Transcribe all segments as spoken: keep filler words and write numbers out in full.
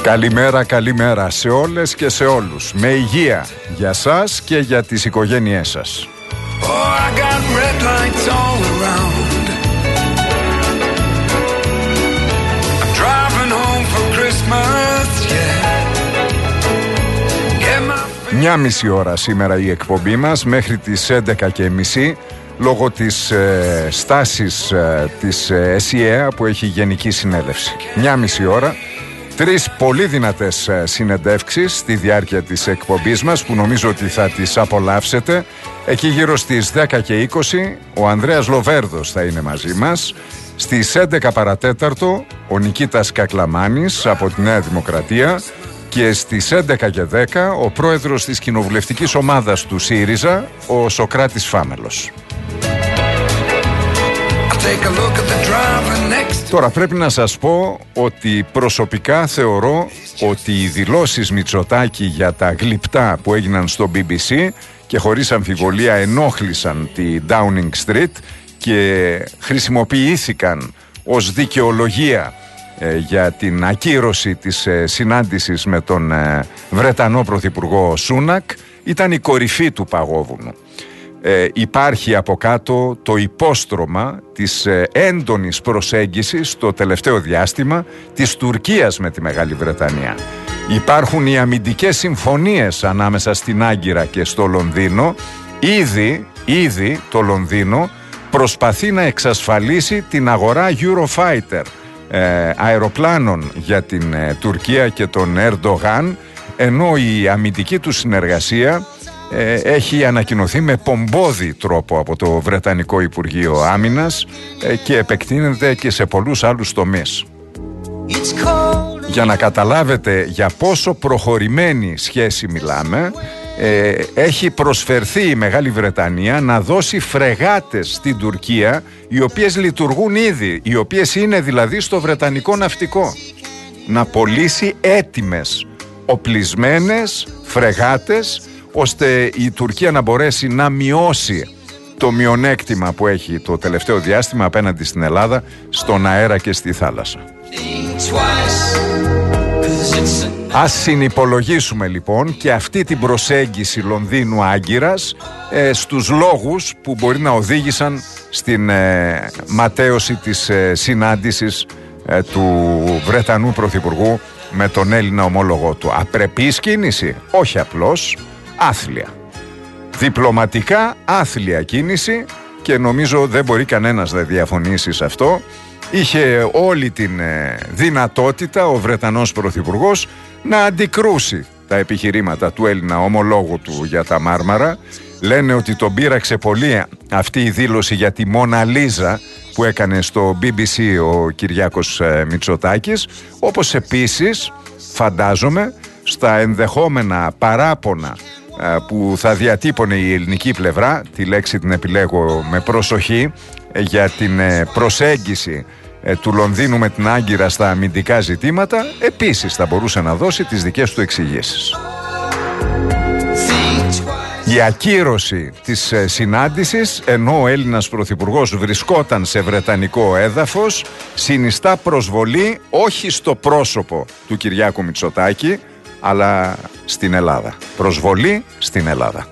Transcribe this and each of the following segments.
Καλημέρα, καλημέρα σε όλες και σε όλους. Με υγεία για σας και για τις οικογένειές σας. Oh, I got red lights all around. I'm driving home for Christmas, yeah. Μια μισή ώρα σήμερα η εκπομπή μας μέχρι τις έντεκα και μισή λόγω της ε, στάσης ε, της ε, ΕΣΥΑ που έχει γενική συνέλευση. Μια μισή ώρα. Τρεις πολύ δυνατές συνεντεύξεις στη διάρκεια της εκπομπής μας που νομίζω ότι θα τις απολαύσετε. Εκεί γύρω στις δέκα και είκοσι ο Ανδρέας Λοβέρδος θα είναι μαζί μας. Στις έντεκα παρατέταρτο ο Νικήτας Κακλαμάνης από τη Νέα Δημοκρατία. Και στις έντεκα και δέκα ο πρόεδρος της κοινοβουλευτικής ομάδας του ΣΥΡΙΖΑ, ο Σοκράτης Φάμελος. Τώρα πρέπει να σας πω ότι προσωπικά θεωρώ ότι οι δηλώσεις Μητσοτάκη για τα γλυπτά που έγιναν στο μπι μπι σι και χωρίς αμφιβολία ενόχλησαν τη Downing Street και χρησιμοποιήθηκαν ως δικαιολογία ε, για την ακύρωση της ε, συνάντησης με τον ε, Βρετανό Πρωθυπουργό Σούνακ ήταν η κορυφή του παγόβουνου. Ε, υπάρχει από κάτω το υπόστρωμα της ε, έντονης προσέγγισης το τελευταίο διάστημα της Τουρκίας με τη Μεγάλη Βρετανία. Υπάρχουν οι αμυντικές συμφωνίες ανάμεσα στην Άγκυρα και στο Λονδίνο. Ήδη, ήδη το Λονδίνο προσπαθεί να εξασφαλίσει την αγορά Eurofighter ε, αεροπλάνων για την ε, Τουρκία και τον Ερντογάν, ενώ η αμυντική του συνεργασία Ε, έχει ανακοινωθεί με πομπόδι τρόπο από το Βρετανικό Υπουργείο Άμυνας ε, και επεκτείνεται και σε πολλούς άλλους τομείς. Για να καταλάβετε για πόσο προχωρημένη σχέση μιλάμε, ε, έχει προσφερθεί η Μεγάλη Βρετανία να δώσει φρεγάτες στην Τουρκία, οι οποίες λειτουργούν ήδη, οι οποίες είναι δηλαδή στο Βρετανικό ναυτικό, να πωλήσει έτοιμες οπλισμένες φρεγάτες, ώστε η Τουρκία να μπορέσει να μειώσει το μειονέκτημα που έχει το τελευταίο διάστημα απέναντι στην Ελλάδα στον αέρα και στη θάλασσα. Ας συνυπολογίσουμε λοιπόν και αυτή την προσέγγιση Λονδίνου-Άγκυρας ε, στους λόγους που μπορεί να οδήγησαν στην ε, ματαίωση της ε, συνάντησης ε, του Βρετανού Πρωθυπουργού με τον Έλληνα ομόλογό του. Απρεπής κίνηση, όχι απλώς άθλια. Διπλωματικά άθλια κίνηση και νομίζω δεν μπορεί κανένας να διαφωνήσει σε αυτό. Είχε όλη την ε, δυνατότητα ο Βρετανός Πρωθυπουργός να αντικρούσει τα επιχειρήματα του Έλληνα ομολόγου του για τα Μάρμαρα. Λένε ότι τον πείραξε πολύ αυτή η δήλωση για τη Μόνα Λίζα που έκανε στο μπι μπι σι ο Κυριάκος ε, Μητσοτάκης, όπως επίσης φαντάζομαι στα ενδεχόμενα παράπονα που θα διατύπωνε η ελληνική πλευρά, τη λέξη την επιλέγω με προσοχή, για την προσέγγιση του Λονδίνου με την Άγκυρα στα αμυντικά ζητήματα, επίσης θα μπορούσε να δώσει τις δικές του εξηγήσεις. Η ακύρωση της συνάντησης, ενώ ο Έλληνας Πρωθυπουργός βρισκόταν σε βρετανικό έδαφος, συνιστά προσβολή όχι στο πρόσωπο του Κυριάκου Μητσοτάκη, αλλά στην Ελλάδα. Προσβολή στην Ελλάδα.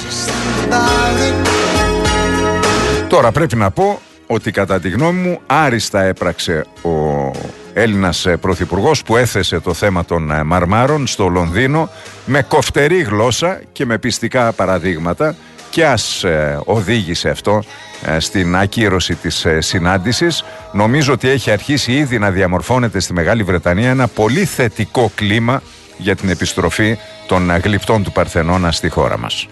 Τώρα πρέπει να πω ότι κατά τη γνώμη μου άριστα έπραξε ο Έλληνας Πρωθυπουργός που έθεσε το θέμα των Μαρμάρων στο Λονδίνο με κοφτερή γλώσσα και με πιστικά παραδείγματα, και ας ε, οδήγησε αυτό ε, στην ακύρωση της ε, συνάντησης. Νομίζω ότι έχει αρχίσει ήδη να διαμορφώνεται στη Μεγάλη Βρετανία ένα πολύ θετικό κλίμα για την επιστροφή των γλυπτών του Παρθενώνα στη χώρα μας.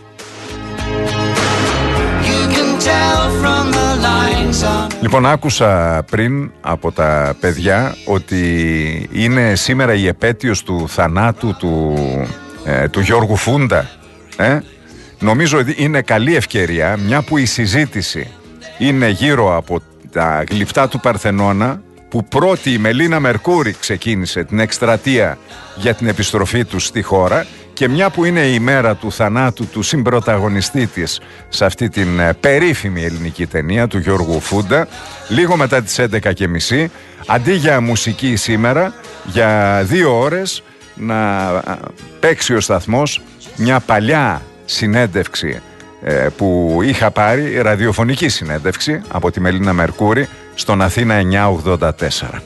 Λοιπόν, άκουσα πριν από τα παιδιά ότι είναι σήμερα η επέτειος του θανάτου του, ε, του Γιώργου Φούντα. Ε? Νομίζω ότι είναι καλή ευκαιρία, μια που η συζήτηση είναι γύρω από τα γλυπτά του Παρθενώνα, που πρώτη η Μελίνα Μερκούρη ξεκίνησε την εκστρατεία για την επιστροφή του στη χώρα, και μια που είναι η μέρα του θανάτου του συμπρωταγωνιστή της σε αυτή την περίφημη ελληνική ταινία του Γιώργου Φούντα, λίγο μετά τις έντεκα και μισή, αντί για μουσική σήμερα, για δύο ώρες να παίξει ο σταθμός μια παλιά συνέντευξη ε, που είχα πάρει, ραδιοφωνική συνέντευξη από τη Μελίνα Μερκούρη στον Αθήνα εννιά ογδόντα τέσσερα.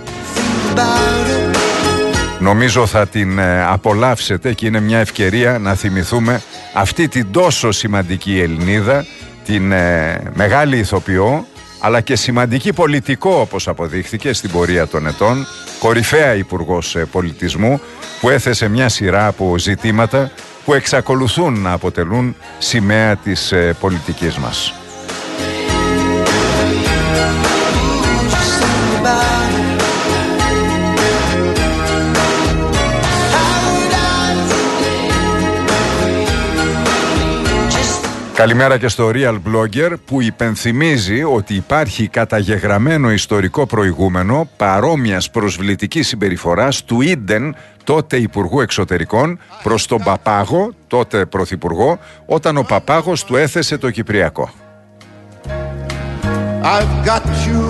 Νομίζω θα την ε, απολαύσετε και είναι μια ευκαιρία να θυμηθούμε αυτή την τόσο σημαντική Ελληνίδα, την ε, μεγάλη ηθοποιό, αλλά και σημαντική πολιτικό, όπως αποδείχθηκε στην πορεία των ετών, κορυφαία υπουργός πολιτισμού, που έθεσε μια σειρά από ζητήματα που εξακολουθούν να αποτελούν σημαία της ε, πολιτικής μας. Καλημέρα και στο Real Blogger, που υπενθυμίζει ότι υπάρχει καταγεγραμμένο ιστορικό προηγούμενο παρόμοιας προσβλητικής συμπεριφοράς του Ίντεν, τότε Υπουργού Εξωτερικών, προς τον Παπάγο, τότε Πρωθυπουργό, όταν ο Παπάγος του έθεσε το Κυπριακό. I've got you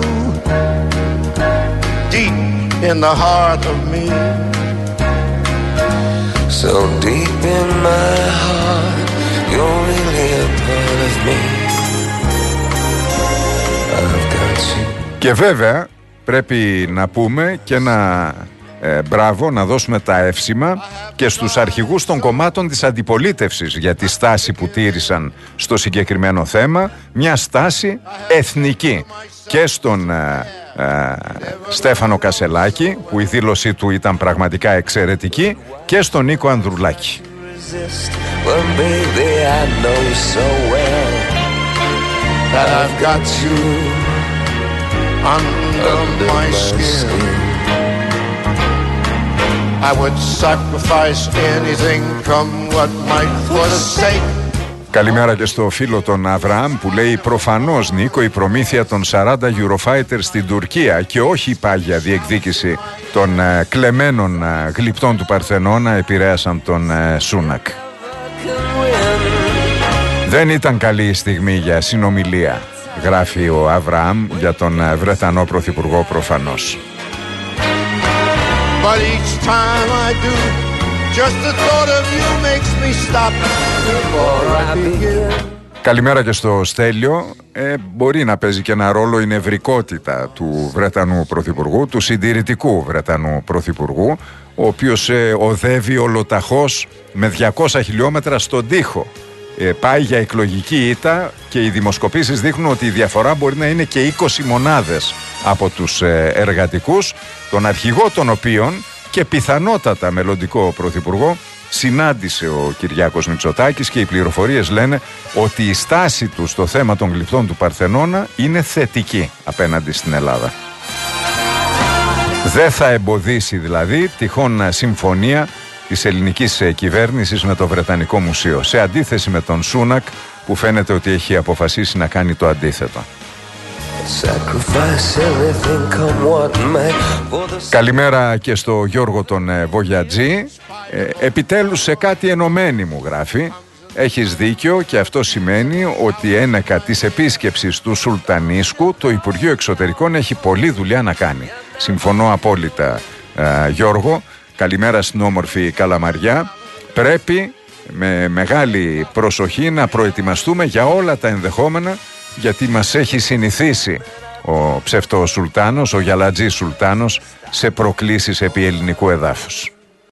deep in the heart of me. So deep in my heart, you're really a part of me. I've got you. Και βέβαια πρέπει να πούμε και να ε, μπράβο, να δώσουμε τα εύσημα και στους αρχηγούς των κομμάτων της αντιπολίτευσης για τη στάση που τήρησαν στο συγκεκριμένο θέμα, μια στάση εθνική, και στον ε, ε, Στέφανο Κασελάκη, που η δήλωσή του ήταν πραγματικά εξαιρετική, και στον Νίκο Ανδρουλάκη. Well, baby, I know so well that I've got you under, under my skin. skin. I would sacrifice anything, come what might, for the sake. Καλημέρα και στο φίλο τον Αβραάμ, που λέει: προφανώς, Νίκο, η προμήθεια των σαράντα Eurofighter στην Τουρκία και όχι η πάγια διεκδίκηση των ε, κλεμμένων ε, γλυπτών του Παρθενώνα επηρέασαν τον ε, Σούνακ. Δεν ήταν καλή η στιγμή για συνομιλία, γράφει ο Αβραάμ για τον ε, Βρετανό Πρωθυπουργό, προφανώς. But each time I do, just the thought of you makes me stop before I begin. Καλημέρα και στο Στέλιο. Ε, μπορεί να παίζει και ένα ρόλο η νευρικότητα του Βρετανού Πρωθυπουργού, του συντηρητικού Βρετανού Πρωθυπουργού, ο οποίος ε, οδεύει ολοταχώς με διακόσια χιλιόμετρα στον τοίχο. Ε, πάει για εκλογική ήττα και οι δημοσκοπήσεις δείχνουν ότι η διαφορά μπορεί να είναι και είκοσι μονάδες από τους ε, εργατικούς, τον αρχηγό των οποίων και πιθανότατα μελλοντικό πρωθυπουργό συνάντησε ο Κυριάκος Μητσοτάκης, και οι πληροφορίες λένε ότι η στάση του στο θέμα των γλυπτών του Παρθενώνα είναι θετική απέναντι στην Ελλάδα. Δεν θα εμποδίσει δηλαδή τυχόν συμφωνία της ελληνικής κυβέρνησης με το Βρετανικό Μουσείο, σε αντίθεση με τον Σούνακ, που φαίνεται ότι έχει αποφασίσει να κάνει το αντίθετο. Καλημέρα και στο Γιώργο τον Βογιατζή. ε, Επιτέλους σε κάτι ενωμένοι, μου γράφει. Έχεις δίκιο, και αυτό σημαίνει ότι ένεκα της επίσκεψης του Σουλτανίσκου το Υπουργείο Εξωτερικών έχει πολλή δουλειά να κάνει. Συμφωνώ απόλυτα, ε, Γιώργο. Καλημέρα στην όμορφη Καλαμαριά. Πρέπει με μεγάλη προσοχή να προετοιμαστούμε για όλα τα ενδεχόμενα, γιατί μας έχει συνηθίσει ο ψευτοσουλτάνος, ο Γιαλατζής Σουλτάνος, σε προκλήσεις επί ελληνικού εδάφους.